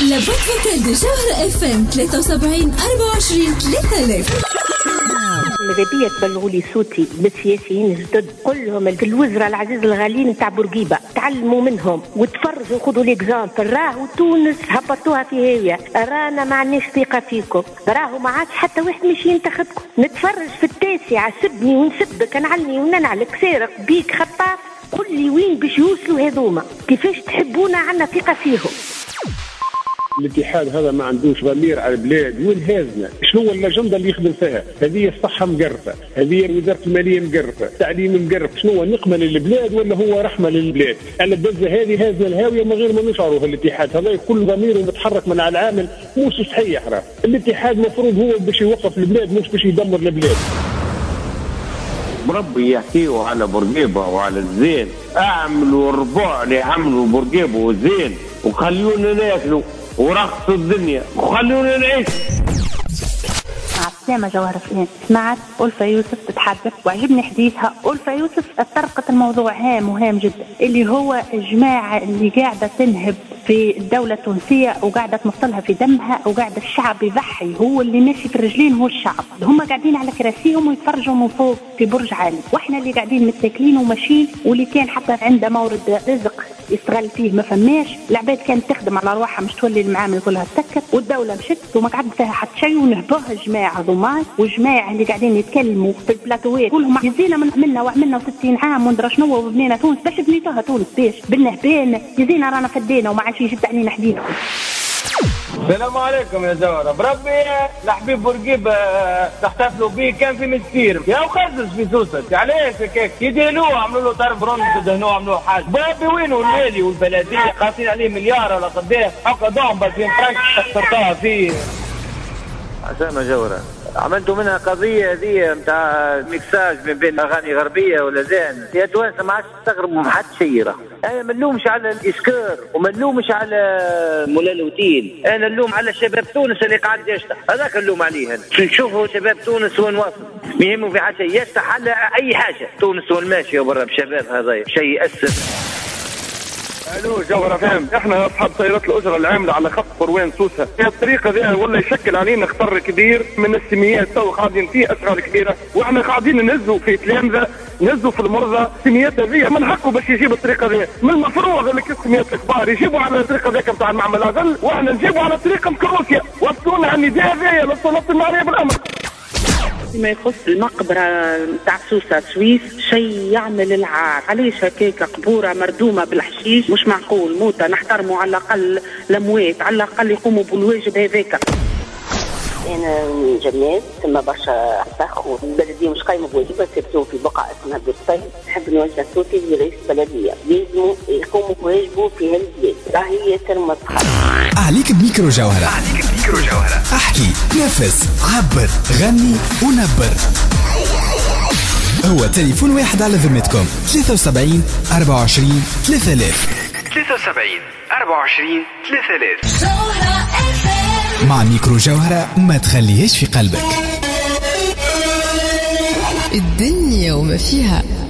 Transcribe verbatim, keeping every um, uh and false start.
لابد فوكال دي جوهرة اف ام ثلاثة وسبعين أربعة وعشرين ثلاثة آلاف. ماذا بيا تبلغوا لي صوتي بالسياسيين الجدد، قل لهم الوزراء العزيز الغاليين نتاع بورقيبه تعلموا منهم وتفرجوا خذوا ليكزامبل. راهو تونس هبطوها في هاويه، رانا ما عندناش ثقه فيكم، راهو ما عادش حتى واحد مش ينتخبكم. نتفرج في التاسعه سبني ونسبك نعلني وننعلك سارق بيك خطاف، قل لي وين باش يوصلوا هذوما؟ كيفاش تحبونا عنا ثقه فيهم؟ الاتحاد هذا ما عندوش ضمير على البلاد وانهازنا. شنو الاجنده اللي يخدم فيها؟ هذه الصحه مقرفه، هذه وزاره الماليه مقرفه، التعليم مقرف. شنو نقمه للبلاد ولا هو رحمه للبلاد؟ انا الدزه هذه هازنا الهاويه من غير ما نشعروا. في الاتحاد هذا كل ضميره متحرك من على العامل مش صحيح. راه الاتحاد مفروض هو باش يوقف البلاد مش باش يدمر البلاد. مربي يحكيوا على بورقيبه وعلى الزين، اعملوا الربع اللي عملوا بورقيبه والزين وخليونا ناكلوا ورقصوا الدنيا وخلونا نعيش. مع السلامة جوهرة فلان. سمعت ألفة يوسف تتحدث وعجبني حديثها. ألفة يوسف طرقت الموضوع هام وهام جدا، اللي هو الجماعة اللي قاعدة تنهب في الدولة التونسية وقاعدة تمثلها في دمها وقاعدة الشعب يضحي، هو اللي ماشي في الرجلين هو الشعب. هم قاعدين على كراسيهم ويتفرجوا من فوق في برج عالي، واحنا اللي قاعدين متاكلين وماشيين، واللي كان حتى عنده مورد رزق يستغل فيه ما فماش. العباد كانت تخدم على رواحها مش تولي المعامل كلها تسكر، والدولة مشت وما قعد فيها حتى شيء. ونهبوها الجماعة هذوما والجماعة اللي قاعدين يتكلموا في البلاتوات كلهم يزينا من عملنا وعملنا ستين عام وندرى شنو وبنينا تونس. باش بنيتوها تونس باش بالنهبان يزينا رانا فدينا وما عادش يجد علينا حديدكم. السلام عليكم يا زهرة. بربي لحبيب بورقيبة تحتفلوا بيه كان في مسفير يا وخزز في سوسة. علاش هيك يدهنوه عملوا له طرف برونز يدهنوه عملوا حاجة. بربي وينو المالي والبلدية قاسين عليه مليار ولا قديه حقا ضعهم بألفين فرنك اخترتها فيه. عسامة جورة عملتوا منها قضية هذه متاع ميكساج من بين أغاني غربية ولا زين يا توانسة ما عادش تستغربوا من حد شيء. راه أنا ما نلومش على الإسكار وما نلومش على مولالوتين، أنا نلوم على شباب تونس اللي قاعد يشتح. هذاك نلوم عليه. أنا نشوفوا شباب تونس وين واصل ما يهموا في حاجة يشتح على أي حاجة. تونس وين ماشية برا بشباب هذا شيء يأسف. الو جوهرة فهم، احنا اصحاب سيارات الاجره العامله على خط قروان سوسه. هي الطريقه ذي ولا يشكل علينا خطر كبير من السميات. تو قاعدين فيه اشغال كبيره واحنا قاعدين نهزوا في تلامذه نهزوا في المرضى. السميات هذه من حقه باش يجيب الطريقه ذي. من المفروض اللي السميات الكبار يجيبوا على الطريقه ذيك نتاع المعمل اقل واحنا نجيبوا على طريقه مكروسيا. وصلونا على النداء هذايا للسلطات المعنيه بالامر. فيما يخص المقبرة نتاع سوسة سويس شيء يعمل العار. علاش هكاك قبورة مردومة بالحشيش؟ مش معقول. موتى نحترموا على الأقل الأموات، على الأقل يقوموا بالواجب هذاك. أنا جمال ثم برشا فخ والبلدية مش قايمة بواجبها سيبتوه في بقعة اسمها بيرساي. نحب نوجه صوتي لرئيس البلدية لازم يقوموا بواجبه في هالبلاد. راهي ترمى عليك بميكرو جوهرة. عليك بميكرو جوهرة. احكي، نفس، عبر، غني ونبر. هو تليفون واحد على ذمتكم ثلاثة وسبعين أربعة وعشرين ثلاثة آلاف. ثلاثة وسبعين أربعة وعشرين ثلاثة آلاف. مع ميكرو جوهرة ما تخليهش في قلبك. الدنيا وما فيها.